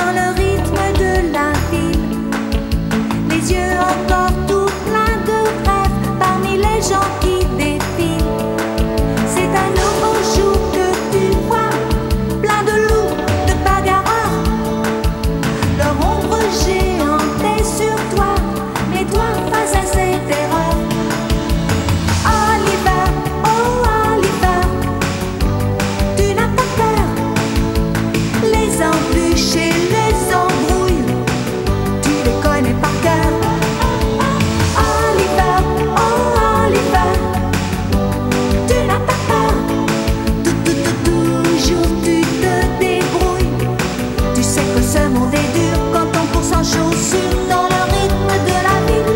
dans le rythme de la ville. Les yeux encore tout pleins de rêves parmi les gens qui défilent. C'est un nouveau jour que tu vois, plein de loups, de bagarreurs. Leur ombre géante est sur toi, mais toi face à cette erreur. Oliver, oh Oliver, tu n'as pas peur. Les embûches et les embrouilles, tu les connais par cœur. Oliver, oh Oliver, tu n'as pas peur. Toujours tu te débrouilles. Tu sais que ce monde est dur quand on court sans chaussures dans le rythme de la ville.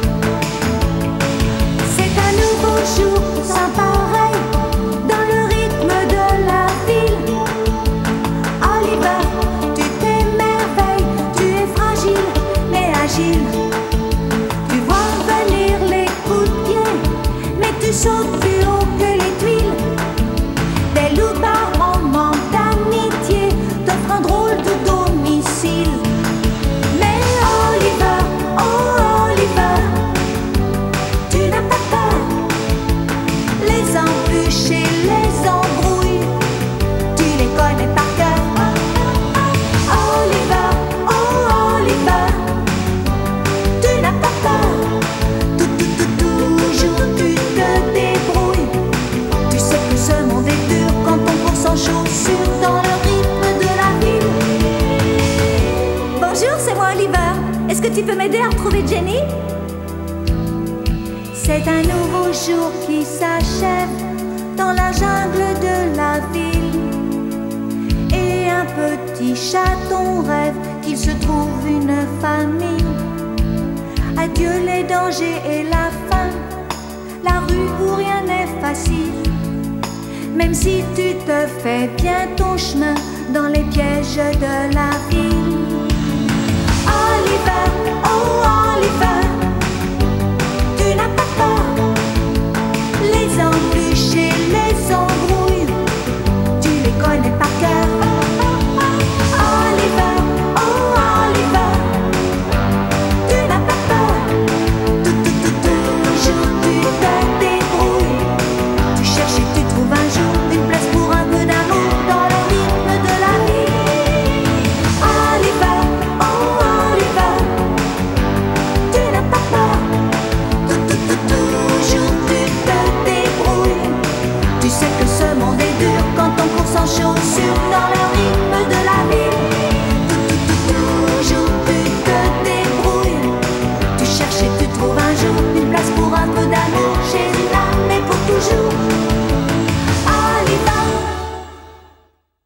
C'est un nouveau jour sans pareil dans le rythme de la ville. Oliver, tu t'émerveilles, tu es fragile mais agile. Tu vois venir les coups de pied, mais tu sautes plus haut que les tuiles. Des loups par moments d'amitié t'offrent un drôle de domicile. Mais Oliver, oh Oliver, tu n'as pas peur. Les embûches et les embrouilles, tu les connais par cœur. Oliver, oh Oliver, tu n'as pas peur. Toujours tu te débrouilles. Tu sais que ce monde est dur quand on court sans chaussures dans le rythme de la ville. Bonjour, c'est moi Oliver. Est-ce que tu peux m'aider à retrouver Jenny? C'est un nouveau jour qui s'achève dans la jungle de la ville. Et un petit chaton rêve qu'il se trouve une famille. Adieu les dangers et la faim, la rue où rien n'est facile. Même si tu te fais bien ton chemin dans les pièges de la vie.